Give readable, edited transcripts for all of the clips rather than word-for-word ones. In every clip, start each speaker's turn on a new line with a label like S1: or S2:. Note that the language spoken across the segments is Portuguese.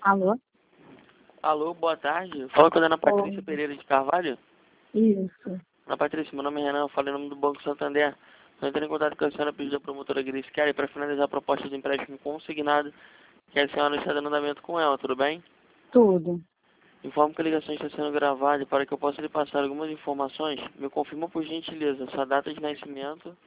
S1: Alô?
S2: Alô, boa tarde. Fala com a dona Patrícia
S1: Oi.
S2: Pereira de Carvalho.
S1: Isso.
S2: Dona Patrícia, meu nome é Renan, eu falei em nome do Banco Santander. Estou entrando em contato com a senhora pedido da promotora Grace Kelly para finalizar a proposta de empréstimo consignado que a senhora está dando andamento com ela, tudo bem?
S1: Tudo.
S2: Informo que a ligação está sendo gravada e para que eu possa lhe passar algumas informações, me confirma por gentileza sua data de nascimento,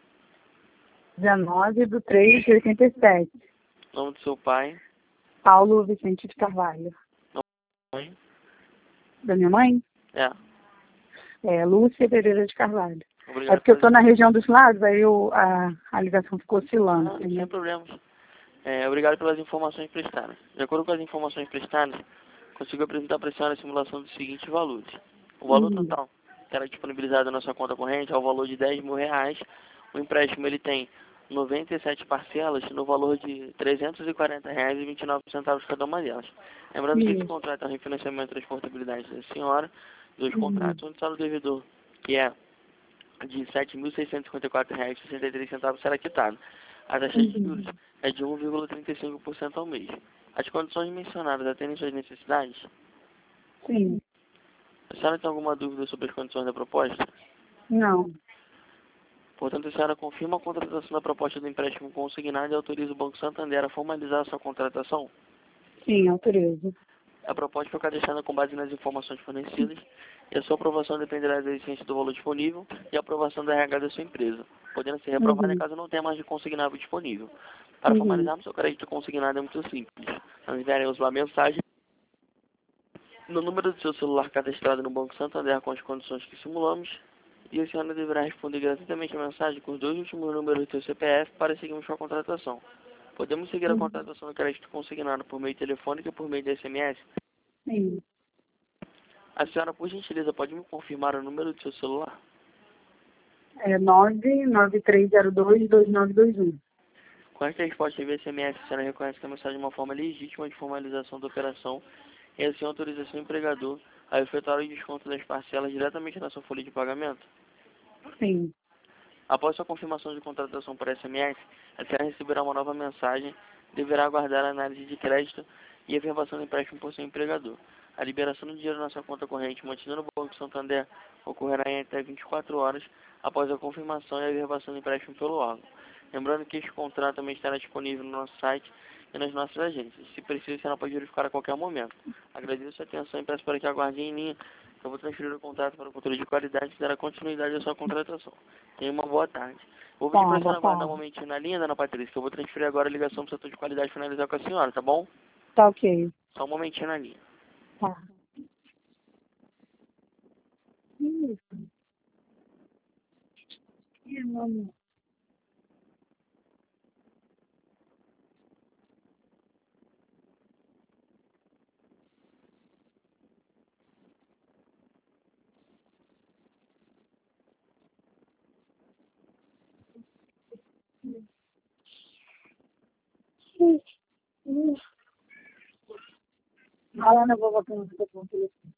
S1: 19/3/87.
S2: nome do seu pai,
S1: Paulo Vicente de Carvalho.
S2: mãe.
S1: Da minha mãe?
S2: É,
S1: É Lúcia Pereira de Carvalho. É
S2: obrigado
S1: porque eu
S2: pelas
S1: estou na região dos lados, aí a ligação ficou oscilando.
S2: Sem
S1: Entendeu?
S2: problemas. Obrigado pelas informações prestadas. De acordo com as informações prestadas, consigo apresentar para a senhora a simulação dos seguintes valores. O valor
S1: Uhum.
S2: total que era disponibilizado na sua conta corrente é o valor de R$ 10.000. O empréstimo ele tem 97 parcelas no valor de R$ 340,29 cada uma delas. Lembrando que esse
S1: Isso.
S2: contrato é um refinanciamento e transportabilidade da senhora, dos
S1: Uhum.
S2: contratos, onde o saldo devedor, que é de R$ 7.654,63 será quitado. A taxa de juros
S1: Uhum.
S2: é de 1,35% ao mês. As condições mencionadas atendem suas necessidades?
S1: Sim.
S2: A senhora tem alguma dúvida sobre as condições da proposta?
S1: Não.
S2: Portanto, a senhora confirma a contratação da proposta do empréstimo consignado e autoriza o Banco Santander a formalizar a sua contratação?
S1: Sim, autorizo.
S2: A proposta foi cadastrada com base nas informações fornecidas e a sua aprovação dependerá da existência do valor disponível e a aprovação da RH da sua empresa, podendo ser reprovada
S1: Uhum.
S2: caso não tenha mais de consignável disponível. Para
S1: Uhum.
S2: formalizarmos seu crédito consignado é muito simples. Nós enviaremos uma mensagem no número do seu celular cadastrado no Banco Santander com as condições que simulamos e a senhora deverá responder gratuitamente a mensagem com os dois últimos números do seu CPF para seguirmos com a contratação. Podemos seguir a
S1: Uhum.
S2: contratação do crédito consignado por meio telefônico e por meio de SMS?
S1: Sim.
S2: A senhora, por gentileza, pode me confirmar o número do seu celular?
S1: É 993022921.
S2: Com esta resposta via SMS, a senhora reconhece que a mensagem é uma forma legítima de formalização da operação e assim autoriza seu empregador a efetuar o desconto das parcelas diretamente na sua folha de pagamento?
S1: Sim.
S2: Após sua confirmação de contratação por SMS, a senhora receberá uma nova mensagem e deverá aguardar a análise de crédito e a verbação do empréstimo por seu empregador. A liberação do dinheiro na sua conta corrente mantida no Banco Santander ocorrerá em até 24 horas após a confirmação e a verbação do empréstimo pelo órgão. Lembrando que este contrato também estará disponível no nosso site e nas nossas agências. Se precisa, a senhora pode verificar a qualquer momento. Agradeço a atenção e peço para que aguarde em linha. Eu vou transferir o contrato para o controle de qualidade e dará continuidade à sua contratação. Tenha uma boa tarde. Vou pedir para
S1: Tá,
S2: a
S1: boa
S2: senhora aguardar um
S1: tarde.
S2: momentinho na linha, dona Patrícia, que eu vou transferir agora a ligação do setor de qualidade e finalizar com a senhora, tá bom?
S1: Tá ok.
S2: Só um momentinho na linha.
S1: Tá. Isso. Ih, mano. Vai lá na vovó que eu não estou com o telefone.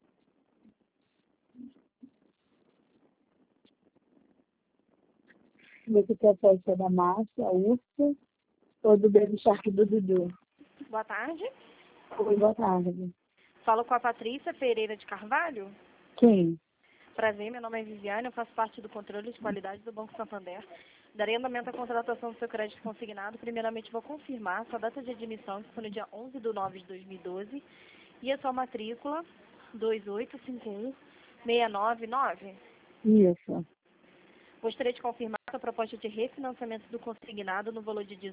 S1: Você quer a festa da Márcia, a Ursa, ou do Baby Shark do Dudu?
S3: Boa tarde.
S1: Oi, boa tarde.
S3: Falo com a Patrícia Pereira de Carvalho.
S1: Quem?
S3: Prazer, meu nome é Viviane, eu faço parte do controle de qualidade do Banco Santander. Darei andamento à contratação do seu crédito consignado. Primeiramente, vou confirmar sua data de admissão, que foi no dia 11/9/2012, e a sua matrícula 2851699.
S1: Isso.
S3: Gostaria de confirmar a proposta de refinanciamento do consignado no valor de R$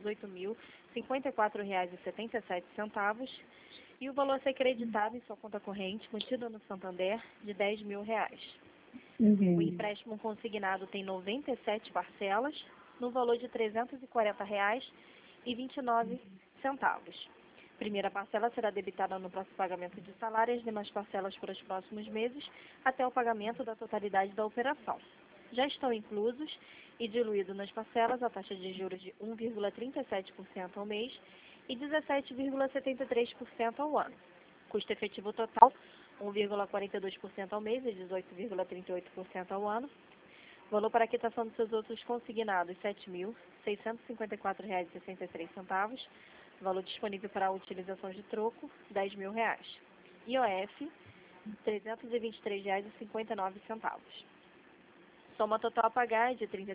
S3: 18.054,77 e o valor a ser creditado em sua conta corrente, mantido no Santander, de R$ 10.000. O
S1: Uhum.
S3: empréstimo consignado tem 97 parcelas, no valor de R$ 340,29. Primeira parcela será debitada no próximo pagamento de salário e as demais parcelas para os próximos meses, até o pagamento da totalidade da operação. Já estão inclusos e diluídos nas parcelas a taxa de juros de 1,37% ao mês e 17,73% ao ano. Custo efetivo total, 1,42% ao mês e 18,38% ao ano. Valor para a quitação dos seus outros consignados, R$ 7.654,63. Valor disponível para a utilização de troco, R$ 10.000. IOF, R$ 323,59. Soma total a pagar é de R$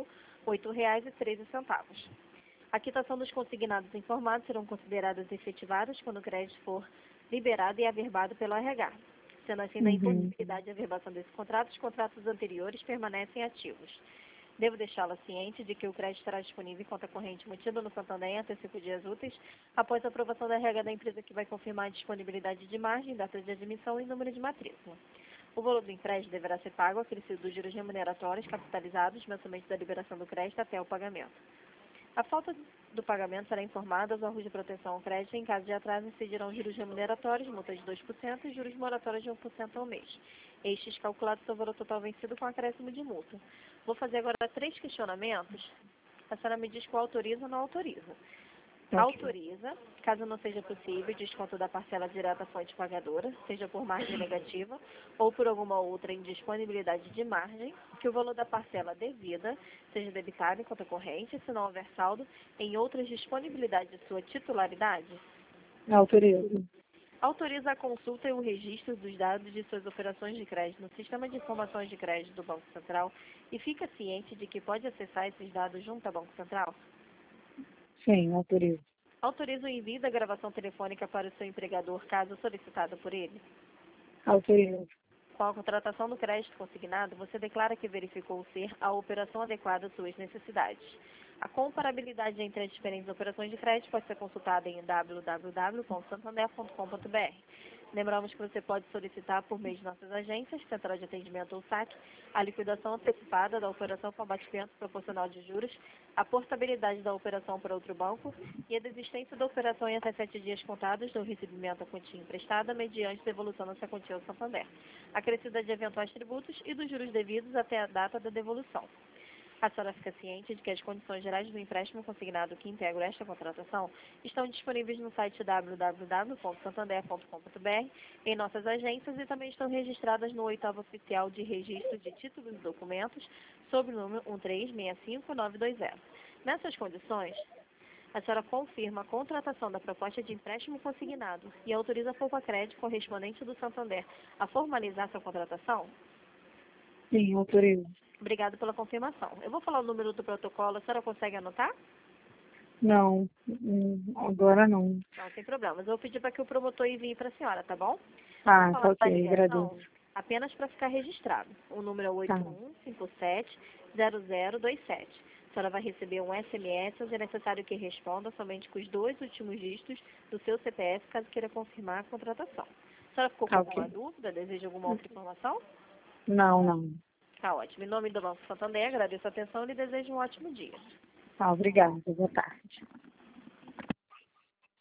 S3: 33.008,13. A quitação dos consignados informados serão consideradas efetivadas quando o crédito for liberado e averbado pelo RH. Sendo assim, na impossibilidade de averbação desse contrato, os contratos anteriores permanecem ativos. Devo deixá-la ciente de que o crédito estará disponível em conta corrente mantida no Santander em até 5 dias úteis, após a aprovação da RH da empresa que vai confirmar a disponibilidade de margem, data de admissão e número de matrícula. O valor do empréstimo deverá ser pago acrescido dos juros remuneratórios capitalizados mensalmente da liberação do crédito até o pagamento. A falta do pagamento será informada aos órgãos de proteção ao crédito. Em caso de atraso, incidirão juros remuneratórios, multa de 2% e juros moratórios de 1% ao mês. Estes calculados sobre o valor total vencido com acréscimo de multa. Vou fazer agora 3 questionamentos. A senhora me diz qual autoriza ou não autoriza.
S1: Ok.
S3: Autoriza, caso não seja possível, desconto da parcela direta à fonte pagadora, seja por margem negativa ou por alguma outra indisponibilidade de margem, que o valor da parcela devida seja debitado em conta corrente, se não houver saldo, em outras disponibilidades de sua titularidade.
S1: Autorizo.
S3: Autoriza a consulta e o registro dos dados de suas operações de crédito no Sistema de Informações de Crédito do Banco Central e fica ciente de que pode acessar esses dados junto ao Banco Central?
S1: Sim, autorizo.
S3: Autoriza o envio da gravação telefônica para o seu empregador, caso solicitado por ele?
S1: Autorizo.
S3: Com a contratação do crédito consignado, você declara que verificou ser a operação adequada às suas necessidades. A comparabilidade entre as diferentes operações de crédito pode ser consultada em www.santander.com.br. Lembramos que você pode solicitar por meio de nossas agências, Central de Atendimento ou SAC, a liquidação antecipada da operação com abatimento proporcional de juros, a portabilidade da operação para outro banco e a desistência da operação em até 7 dias contados do recebimento da quantia emprestada mediante devolução dessa quantia ao Santander, acrescida de eventuais tributos e dos juros devidos até a data da devolução. A senhora fica ciente de que as condições gerais do empréstimo consignado que integram esta contratação estão disponíveis no site www.santander.com.br, em nossas agências e também estão registradas no 8º Oficial de Registro de Títulos e Documentos, sob o número 1365920. Nessas condições, a senhora confirma a contratação da proposta de empréstimo consignado e autoriza a Poupa-Crédito correspondente do Santander a formalizar sua contratação?
S1: Sim, autorizo.
S3: Obrigada pela confirmação. Eu vou falar o número do protocolo, a senhora consegue anotar?
S1: Não, agora não.
S3: Não, sem problemas. Eu vou pedir para que o promotor envie para a senhora, tá bom?
S1: Ah,
S3: Vou
S1: tá
S3: falar da
S1: ok,
S3: ligação,
S1: agradeço.
S3: apenas para ficar registrado. O número é
S1: Tá.
S3: 8157-0027. A senhora vai receber um SMS, onde é necessário que responda somente com os 2 últimos dígitos do seu CPF, caso queira confirmar a contratação. A senhora ficou com
S1: Tá
S3: alguma
S1: ok.
S3: dúvida? Deseja alguma outra informação?
S1: Não, não.
S3: Tá ótimo. Em nome do Banco Santander, agradeço a atenção e lhe desejo um ótimo dia.
S1: Tá, obrigada. Boa tarde.